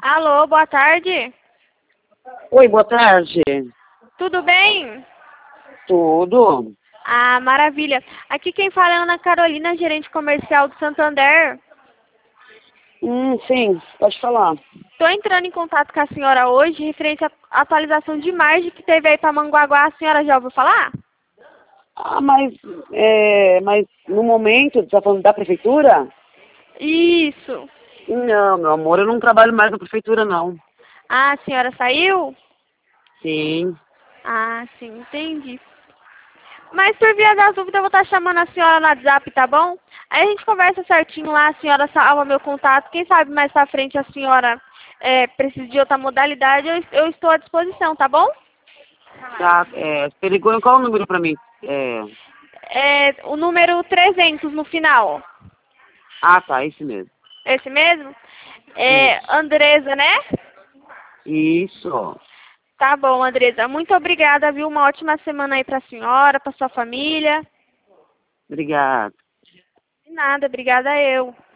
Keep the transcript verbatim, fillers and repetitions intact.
Alô, boa tarde. Oi, boa tarde. Tudo bem? Tudo? Ah, maravilha. Aqui quem fala é Ana Carolina, gerente comercial do Santander. Hum, sim, pode falar. Estou entrando em contato com a senhora hoje, referente à atualização de margem que teve aí para Manguaguá. A senhora já ouviu falar? Ah, mas, é, mas no momento, você está falando da prefeitura? Isso. Não, meu amor, eu não trabalho mais na prefeitura, não. Ah, a senhora saiu? Sim. Ah, sim, entendi. Mas por via das dúvidas eu vou estar chamando a senhora no WhatsApp, tá bom? Aí a gente conversa certinho lá, a senhora salva meu contato. Quem sabe mais pra frente a senhora é, precisa de outra modalidade, eu, eu estou à disposição, tá bom? Tá, é, você ligou em qual número pra mim? É, É o número trezentos no final. ah, tá, esse mesmo. Esse mesmo? É Isso. Andresa, né? Isso. Tá bom, Andresa. Muito obrigada, viu? Uma ótima semana aí pra senhora, pra sua família. Obrigado. De nada, obrigada eu.